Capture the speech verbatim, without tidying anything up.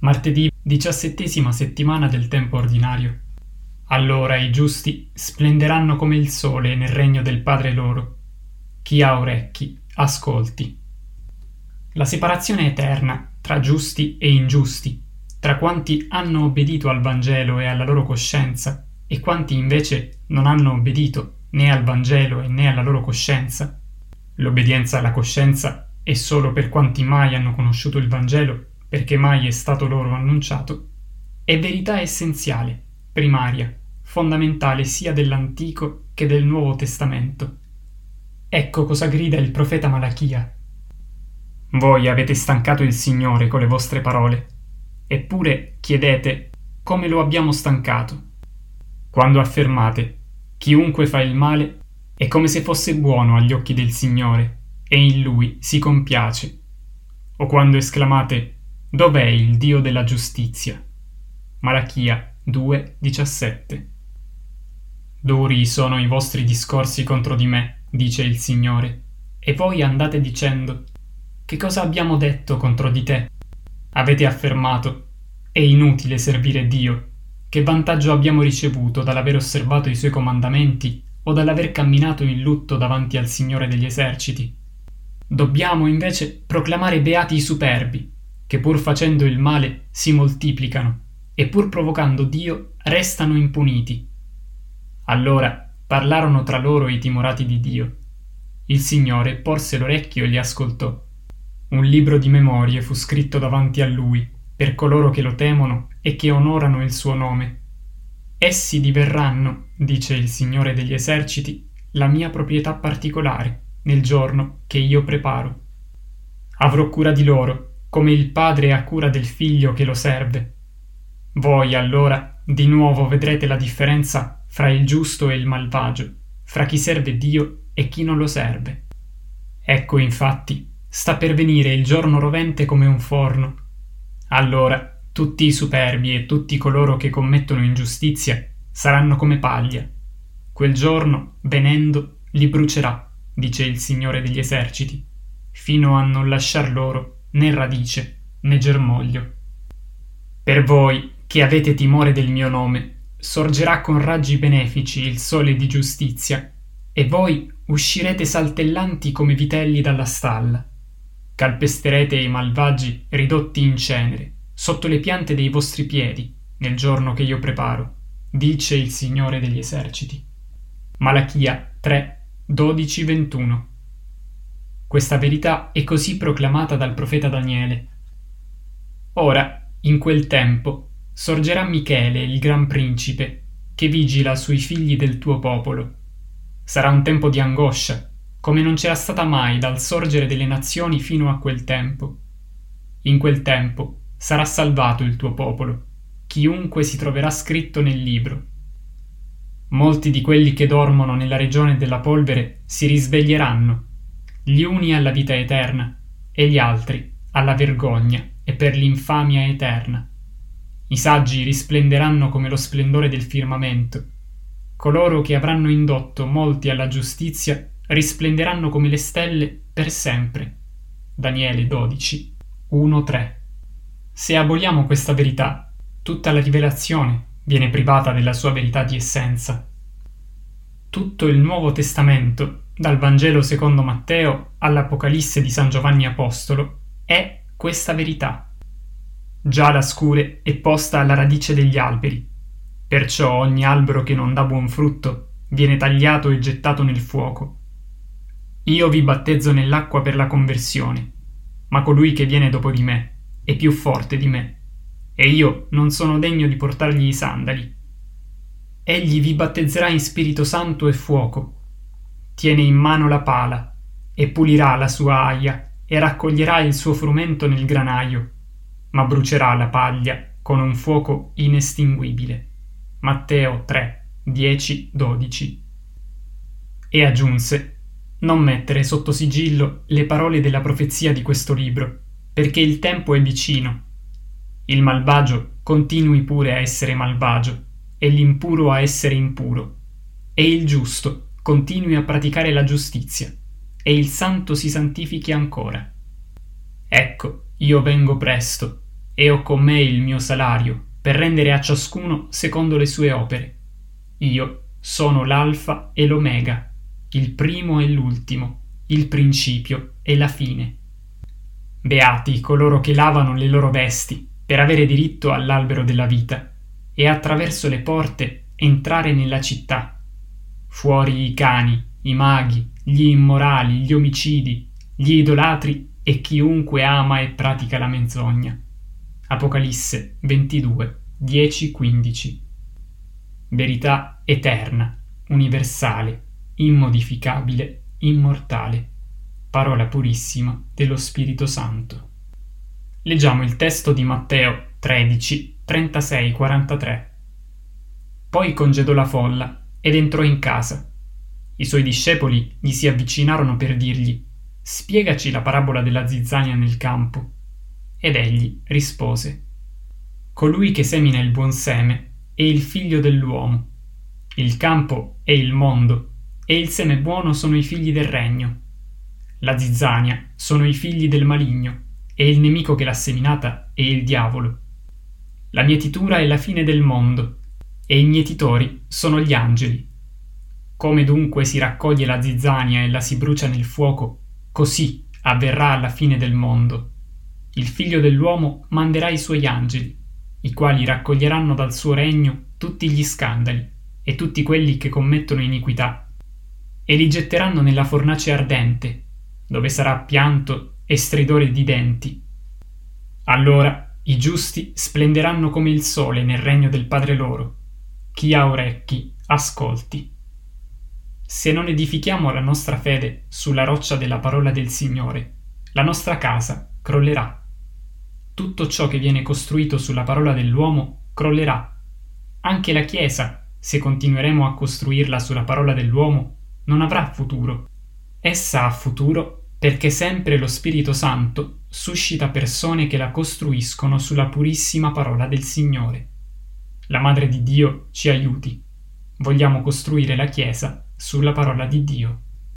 Martedì, diciassettesima settimana del tempo ordinario. Allora i giusti splenderanno come il sole nel regno del Padre loro. Chi ha orecchi, ascolti. La separazione eterna tra giusti e ingiusti, tra quanti hanno obbedito al Vangelo e alla loro coscienza, e quanti invece non hanno obbedito né al Vangelo e né alla loro coscienza. L'obbedienza alla coscienza è solo per quanti mai hanno conosciuto il Vangelo, perché mai è stato loro annunciato, è verità essenziale, primaria, fondamentale sia dell'Antico che del Nuovo Testamento. Ecco cosa grida il profeta Malachia. Voi avete stancato il Signore con le vostre parole, eppure chiedete come lo abbiamo stancato. Quando affermate, chiunque fa il male è come se fosse buono agli occhi del Signore e in Lui si compiace. O quando esclamate, dov'è il Dio della giustizia? Malachia due diciassette. Duri sono i vostri discorsi contro di me, dice il Signore, e voi andate dicendo, che cosa abbiamo detto contro di te? Avete affermato, è inutile servire Dio, che vantaggio abbiamo ricevuto dall'aver osservato i Suoi comandamenti o dall'aver camminato in lutto davanti al Signore degli eserciti? Dobbiamo invece proclamare beati i superbi, che pur facendo il male si moltiplicano e pur provocando Dio restano impuniti. Allora parlarono tra loro i timorati di Dio. Il Signore porse l'orecchio e li ascoltò. Un libro di memorie fu scritto davanti a Lui per coloro che lo temono e che onorano il suo nome. Essi diverranno, dice il Signore degli eserciti, la mia proprietà particolare nel giorno che io preparo. Avrò cura di loro, come il padre ha cura del figlio che lo serve. Voi allora di nuovo vedrete la differenza fra il giusto e il malvagio, fra chi serve Dio e chi non lo serve. Ecco infatti, sta per venire il giorno rovente come un forno. Allora tutti i superbi e tutti coloro che commettono ingiustizia saranno come paglia. Quel giorno, venendo, li brucerà, dice il Signore degli eserciti, fino a non lasciar loro né radice né germoglio. Per voi che avete timore del mio nome, sorgerà con raggi benefici il sole di giustizia, e voi uscirete saltellanti come vitelli dalla stalla. Calpesterete i malvagi ridotti in cenere, sotto le piante dei vostri piedi, nel giorno che io preparo, dice il Signore degli eserciti. Malachia tre dodici ventuno. Questa verità è così proclamata dal profeta Daniele. Ora, in quel tempo, sorgerà Michele, il gran principe, che vigila sui figli del tuo popolo. Sarà un tempo di angoscia, come non c'era stata mai dal sorgere delle nazioni fino a quel tempo. In quel tempo sarà salvato il tuo popolo, chiunque si troverà scritto nel libro. Molti di quelli che dormono nella regione della polvere si risveglieranno, gli uni alla vita eterna e gli altri alla vergogna e per l'infamia eterna. I saggi risplenderanno come lo splendore del firmamento. Coloro che avranno indotto molti alla giustizia risplenderanno come le stelle per sempre. Daniele dodici uno tre. Se aboliamo questa verità, tutta la rivelazione viene privata della sua verità di essenza. Tutto il Nuovo Testamento, dal Vangelo secondo Matteo all'Apocalisse di San Giovanni Apostolo, è questa verità. Già la scure è posta alla radice degli alberi, perciò ogni albero che non dà buon frutto viene tagliato e gettato nel fuoco. Io vi battezzo nell'acqua per la conversione, ma colui che viene dopo di me è più forte di me, e io non sono degno di portargli i sandali. Egli vi battezzerà in Spirito Santo e fuoco. Tiene in mano la pala e pulirà la sua aia e raccoglierà il suo frumento nel granaio, ma brucerà la paglia con un fuoco inestinguibile. Matteo tre dieci dodici. E aggiunse: non mettere sotto sigillo le parole della profezia di questo libro, perché il tempo è vicino. Il malvagio continui pure a essere malvagio, e l'impuro a essere impuro, e il giusto continui a praticare la giustizia, e il santo si santifichi ancora. Ecco, io vengo presto, e ho con me il mio salario, per rendere a ciascuno secondo le sue opere. Io sono l'Alfa e l'Omega, il primo e l'ultimo, il principio e la fine. Beati coloro che lavano le loro vesti per avere diritto all'albero della vita e attraverso le porte entrare nella città. Fuori i cani, i maghi, gli immorali, gli omicidi, gli idolatri e chiunque ama e pratica la menzogna. Apocalisse ventidue, dieci quindici. Verità eterna, universale, immodificabile, immortale. Parola purissima dello Spirito Santo. Leggiamo il testo di Matteo tredici, trentasei quarantatré. Poi congedò la folla ed entrò in casa. I suoi discepoli gli si avvicinarono per dirgli: «Spiegaci la parabola della zizzania nel campo». Ed egli rispose: «Colui che semina il buon seme è il figlio dell'uomo. Il campo è il mondo, e il seme buono sono i figli del regno. La zizzania sono i figli del maligno, e il nemico che l'ha seminata è il diavolo. La mietitura è la fine del mondo, e i mietitori sono gli angeli. Come dunque si raccoglie la zizzania e la si brucia nel fuoco, così avverrà alla fine del mondo. Il figlio dell'uomo manderà i suoi angeli, i quali raccoglieranno dal suo regno tutti gli scandali e tutti quelli che commettono iniquità, e li getteranno nella fornace ardente, dove sarà pianto e stridore di denti. Allora i giusti splenderanno come il sole nel regno del Padre loro. Chi ha orecchi, ascolti». Se non edifichiamo la nostra fede sulla roccia della parola del Signore, la nostra casa crollerà. Tutto ciò che viene costruito sulla parola dell'uomo crollerà. Anche la Chiesa, se continueremo a costruirla sulla parola dell'uomo, non avrà futuro. Essa ha futuro perché sempre lo Spirito Santo suscita persone che la costruiscono sulla purissima parola del Signore. La Madre di Dio ci aiuti. Vogliamo costruire la Chiesa sulla parola di Dio.